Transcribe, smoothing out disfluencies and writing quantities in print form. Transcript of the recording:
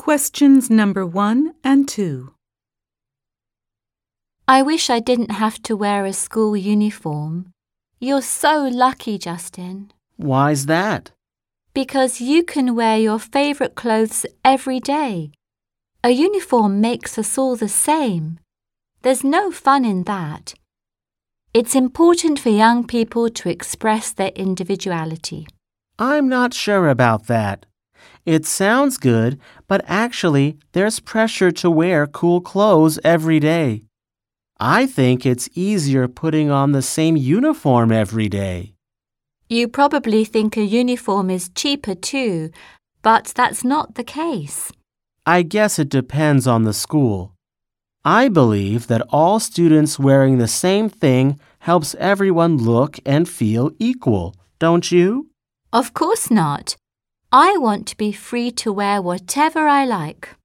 Questions number 1 and 2. I wish I didn't have to wear a school uniform. You're so lucky, Justin. Why's that? Because you can wear your favourite clothes every day. A uniform makes us all the same. There's no fun in that. It's important for young people to express their individuality. I'm not sure about that. It sounds good, but actually there's pressure to wear cool clothes every day. I think it's easier putting on the same uniform every day. You probably think a uniform is cheaper too, but that's not the case. I guess it depends on the school. I believe that all students wearing the same thing helps everyone look and feel equal, don't you? Of course not. I want to be free to wear whatever I like.